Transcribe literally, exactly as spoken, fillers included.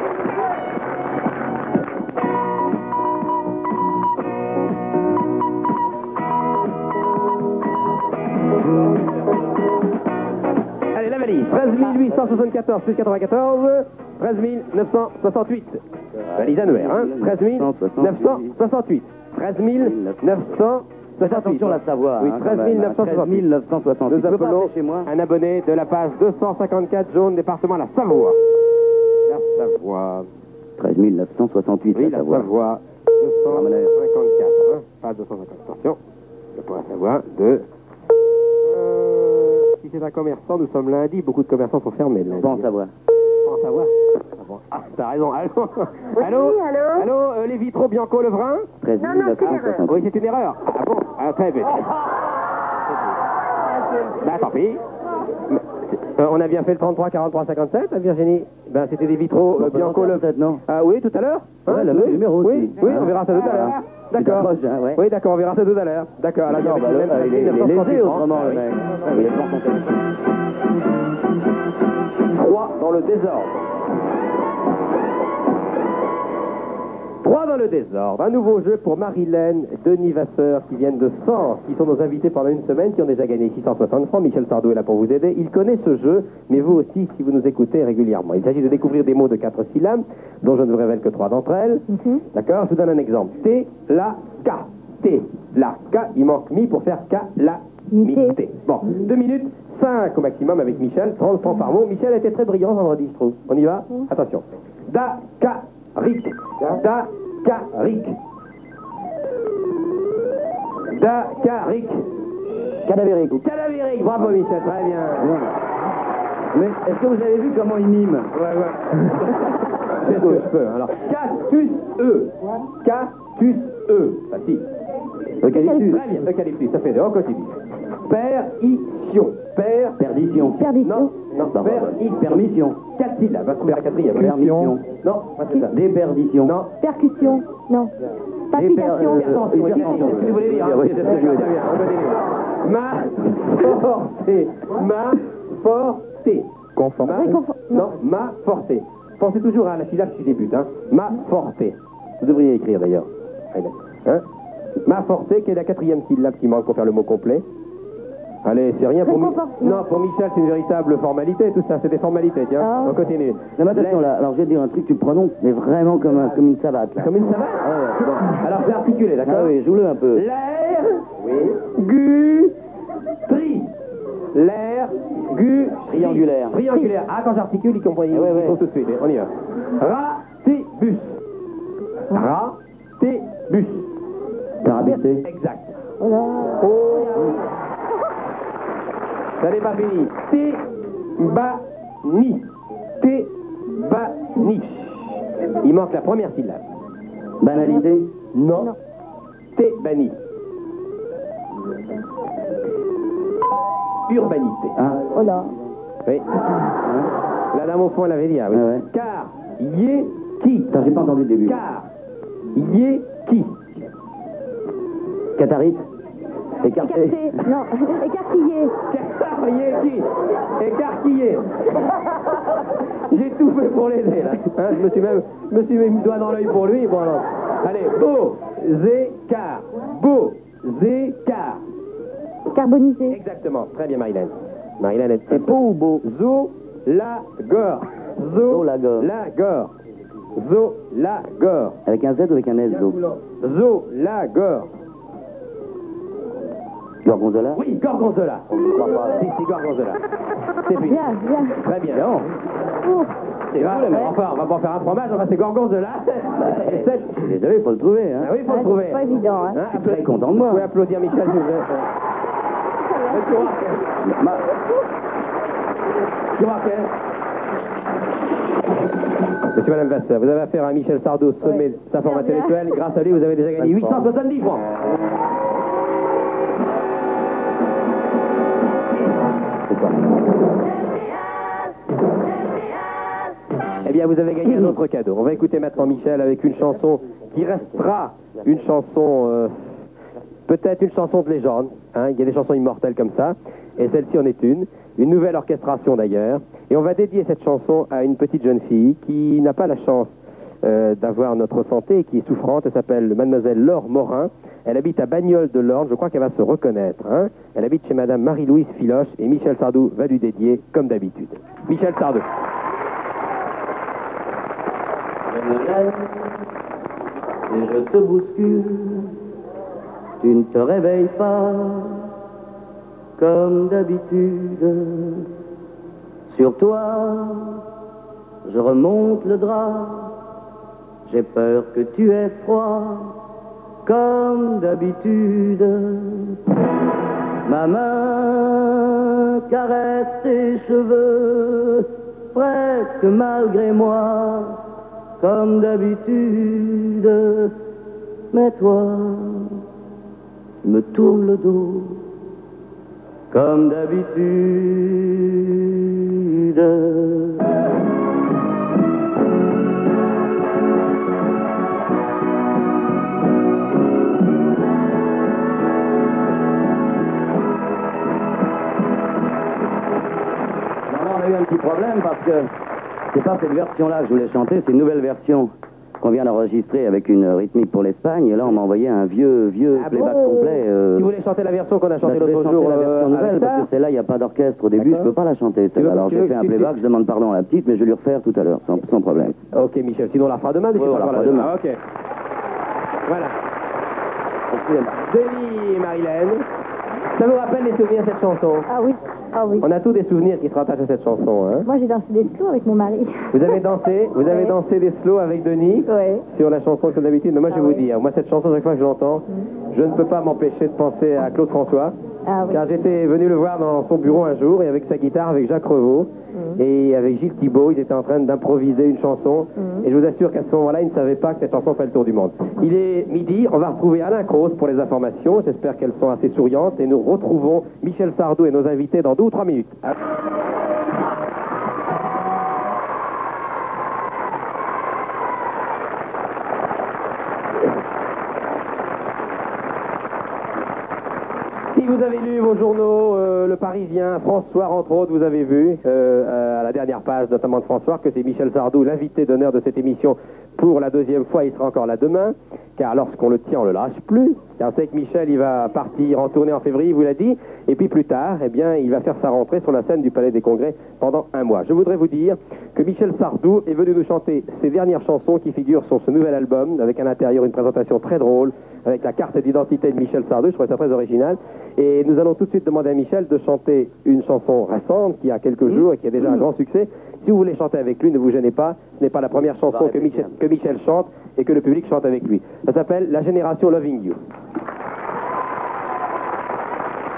Allez, la valise. treize mille huit cent soixante-quatorze plus quatre-vingt-quatorze, treize mille neuf cent soixante-huit. Valise annuaire, hein. treize mille neuf cent soixante-huit. treize mille neuf cent soixante-huit. Attention la Savoie. Oui, treize mille neuf cent soixante-huit. Nous appelons un abonné de la page deux cent cinquante-quatre, jaune, département la Savoie. La Savoie. treize mille neuf cent soixante-huit, Oui, la la Savoie. Savoie. deux cent cinquante-quatre. Hein. Page deux cent cinquante. Attention. Le point Savoie de... Euh, si c'est un commerçant, nous sommes lundi. Beaucoup de commerçants sont fermés le lundi. Pas en Savoie. Pas en Savoie. Ah, bon. Ah, t'as raison. Allô. Allô. allô. Allô, euh, les vitraux Bianco Levrin. treize mille neuf cent soixante-huit. Oui, c'est une erreur. Ah bon. Ah, très bien. Ben, tant pis. Euh, on a bien fait le trente-trois, quarante-trois, cinquante-sept, Virginie. Ben, c'était des vitraux euh, Bianco Levrin. Non. Ah oui, tout à l'heure. Ouais, le oui, même numéro oui, aussi. oui, on verra ça tout à l'heure. D'accord. Proche, hein, ouais. Oui, d'accord, on verra ça tout à l'heure. D'accord. Alors, Non, il y bah, avait le- même il est il est neuf cent soixante-huit léger francs. autrement, Ah, le oui. mec. Ah, Il oui. est dans son téléphone. Trois dans le désordre. Trois dans le désordre. Un nouveau jeu pour Marilène, Denis Vasseur qui viennent de Sens, qui sont nos invités pendant une semaine, qui ont déjà gagné six cent soixante francs. Michel Sardou est là pour vous aider. Il connaît ce jeu, mais vous aussi si vous nous écoutez régulièrement. Il s'agit de découvrir des mots de quatre syllabes, dont je ne vous révèle que trois d'entre elles. Mhm. D'accord. Je vous donne un exemple. T, la, K. T, la, K. Il manque mi pour faire K, la, mi, Mi, T. Bon, deux minutes, cinq au maximum avec Michel, trente francs par mot. Michel était très brillant vendredi, je trouve. On y va? Attention. Da, Ka, Rik. Da, Ka, Rik. Da, Ka, Rik. Cadavérique. Cadavérique. Bravo Michel, très bien. Mais est-ce que vous avez vu comment il mime? Ouais, ouais. C'est ce que je peux. Alors, cactus E. Cactus E. Facile. Eucalyptus. Très bien. Eucalyptus, ça fait deux. On continue. Perdition. Per. Perdition. Perdition. Non, non. Non, Per. Permission. Quatre syllabes. Va trouver la quatrième. Permission. Non, pas c'est ça. Déperdition. Non. Percussion. Non. Palpitation. Déper- euh, Attention, hypertension. qu'est-ce que vous voulez dire? Oui, c'est ce que je veux dire. On continue. Ma forcé. Ma forcé. Confort. Ma- Oui, confort- Non, ma forcé. Pensez toujours à la syllabe qui débute. Hein. Ma forcé. Vous devriez écrire d'ailleurs. Hein? Ma forcé, qui est la quatrième syllabe qui manque pour faire le mot complet. Allez, c'est rien pour Mi- Réconfort- Non, pour Michel, c'est une véritable formalité, tout ça, c'est des formalités, tiens. Ah. On continue. Non, mais attention là, alors je vais te dire un truc, tu le prononces, mais vraiment comme, un- comme une savate là. Comme une savate. Ouais, ouais. Bon. Alors, c'est articulé, d'accord? Ah oui, joue-le un peu. L'air, gu, tri. L'air, gu, tri. Triangulaire. Triangulaire. Ah, quand j'articule, ils comprennent, ils Ouais, ouais. font tout de suite. On y va. Ratébus. Ratébus. Carabité. Exact. Oh là. Oh. Ça n'est pas fini. T-ba-ni. T-ba-ni. Il manque la première syllabe. Banalité. Non. T-bani. Urbanité. Ah, Oh là. Oui. La dame au fond, elle avait dit, ah oui. Ouais, ouais. Car, yé, qui. attends, j'ai pas entendu le début. Car, yé, qui. Catharite. Écarté. Écarté. Non. Écartillé. Car, yé, qui. Écarquillé. J'ai tout fait pour l'aider, là. Hein, je me suis même, je me suis mis le doigt dans l'œil pour lui. Bon, alors. Allez, beau, zécar. Beau, zécar. Carbonisé. Exactement. Très bien, Marilène. Marilène est C'est beau ou beau? Zo, la, gore. Zo, Zolagore. la, gore. Zo, la, gore. Avec un Z ou avec un S, Zo? Zo, la, gore. Gorgonzola? Oui, gorgonzola. Si, si, gorgonzola. C'est fini. Bien, bien. Très bien. Ouh. C'est vrai, mais enfin, on va pas en faire un fromage, enfin, c'est gorgonzola. Et sept. Je suis désolé, faut le trouver, hein. Ah oui, il faut Ouais, le trouver. c'est pas évident, hein. Hein, Je suis très content de moi. Vous pouvez applaudir Michel, s'il vous plaît. Mais tu vois que- Ma- tu vois que- Monsieur, Madame Vasseur, vous avez affaire à Michel Sardou, sommet de sa forme Bien, bien. intellectuelle. Grâce à lui, vous avez déjà gagné huit cent soixante-dix francs. C'est quoi? Eh bien, vous avez gagné un autre cadeau. On va écouter maintenant Michel avec une chanson qui restera une chanson, euh, peut-être une chanson de légende. Hein. Il y a des chansons immortelles comme ça, et celle-ci en est une. une nouvelle orchestration d'ailleurs. Et on va dédier cette chanson à une petite jeune fille qui n'a pas la chance euh, d'avoir notre santé et qui est souffrante. Elle s'appelle Mademoiselle Laure Morin. Elle habite à Bagnoles de l'Orne. Je crois qu'elle va se reconnaître. Hein. Elle habite chez Madame Marie-Louise Filoche et Michel Sardou va lui dédier comme d'habitude. Michel Sardou. Je me lève et je te bouscule. Tu ne te réveilles pas comme d'habitude. Sur toi, je remonte le drap. J'ai peur que tu aies froid comme d'habitude. Ma main caresse tes cheveux, presque malgré moi, comme d'habitude. Mais toi, tu me tournes le dos, comme d'habitude. On a eu un petit problème parce que c'est pas cette version-là que je voulais chanter, c'est une nouvelle version qu'on vient d'enregistrer avec une rythmique pour l'Espagne. Et là, on m'a envoyé un vieux, vieux Ah playback bon complet. Euh... Si vous voulez chanter la version qu'on a bah, chantée je vais l'autre chanter jour, la version euh, nouvelle avec parce ça que celle-là, il n'y a pas d'orchestre au début, je D'accord. peux pas la chanter. Tu veux- Alors tu j'ai veux- fait un tu- tu- playback, je demande pardon à la petite, mais je vais lui refaire tout à l'heure, sans, sans problème. Ok, Michel. Sinon, on la fera demain. mais Oui, c'est on la pas fera grave. demain. Ah, ok. Voilà. Denis et Marilène, ça vous rappelle les souvenirs de cette chanson? Ah oui, ah oui. On a tous des souvenirs qui se rattachent à cette chanson. Hein. Moi, j'ai dansé des slows avec mon mari. Vous avez dansé, vous avez Ouais. dansé des slows avec Denis Ouais. sur la chanson comme d'habitude. Mais moi, je vais Ah vous oui. dire, moi, cette chanson, chaque fois que je l'entends, je ne peux pas m'empêcher de penser à Claude François. Ah oui. Car j'étais venu le voir dans son bureau un jour et avec sa guitare, avec Jacques Revaux et avec Gilles Thibault, ils étaient en train d'improviser une chanson. Et je vous assure qu'à ce moment-là, ils ne savaient pas que cette chanson fait le tour du monde. Il est midi, on va retrouver Alain Croce pour les informations. J'espère qu'elles sont assez souriantes. Et nous retrouvons Michel Sardou et nos invités dans deux ou trois minutes. Si vous avez lu vos journaux, euh, Le Parisien, François, entre autres, vous avez vu euh, à la dernière page, notamment de François, que c'est Michel Sardou, l'invité d'honneur de cette émission pour la deuxième fois. Il sera encore là demain, car lorsqu'on le tient, on le lâche plus. Car on sait que Michel, il va partir en tournée en février, il vous l'a dit, et puis plus tard, eh bien, il va faire sa rentrée sur la scène du Palais des Congrès pendant un mois. Je voudrais vous dire que Michel Sardou est venu nous chanter ses dernières chansons qui figurent sur ce nouvel album, avec à l'intérieur une présentation très drôle, avec la carte d'identité de Michel Sardou. Je trouvais ça très original. Et nous allons tout de suite demander à Michel de chanter une chanson récente qui a quelques jours et qui a déjà un grand succès. Si vous voulez chanter avec lui, ne vous gênez pas. Ce n'est pas la première chanson que Michel, que Michel chante et que le public chante avec lui. Ça s'appelle La Génération Loving You.